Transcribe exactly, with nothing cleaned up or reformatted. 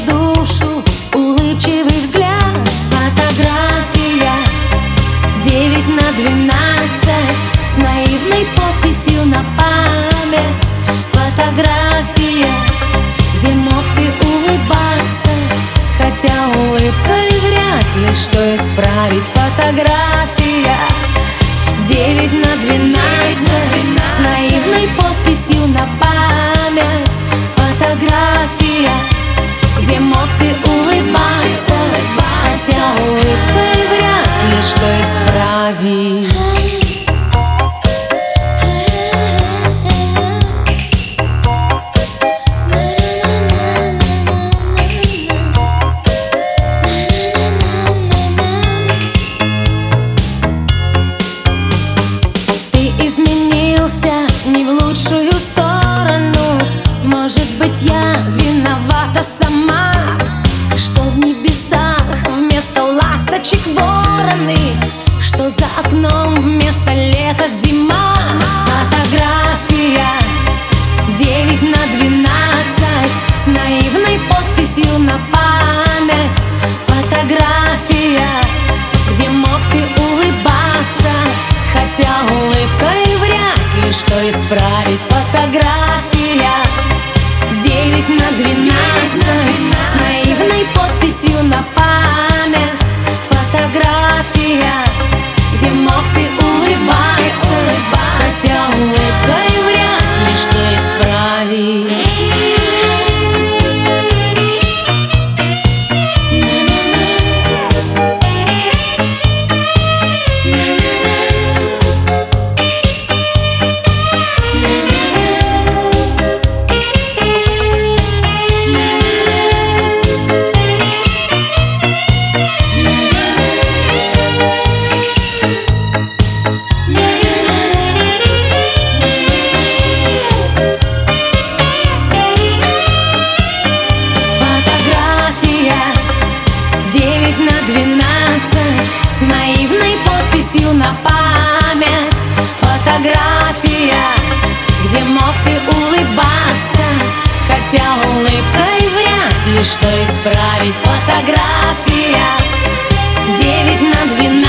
душу улыбчивый взгляд. Фотография девять на двенадцать с наивной подписью на память. Фотография, где мог ты улыбаться, хотя улыбкой вряд ли что исправить. Фотография девять на двенадцать с наивной подписью на память. Фотография, где мог ты улыбаться, хотя улыбкой вряд ли что исправить. Не в лучшую сторону. Может быть, я виновата сама, что в небесах вместо ласточек вороны, что за окном вместо лета зима. Фотография девять на двенадцать с наивной подписью на память. Фотография, где мог ты улыбаться, хотя улыбкой вряд ли что исправить. Фотография девять на двенадцать с наивной подписью на память. Фотография, где мог ты улыбаться, хотя улыбкой вряд ли что исправить. С наивной подписью на память. Фотография, где мог ты улыбаться, хотя улыбкой вряд ли что исправить. Фотография девять на двенадцать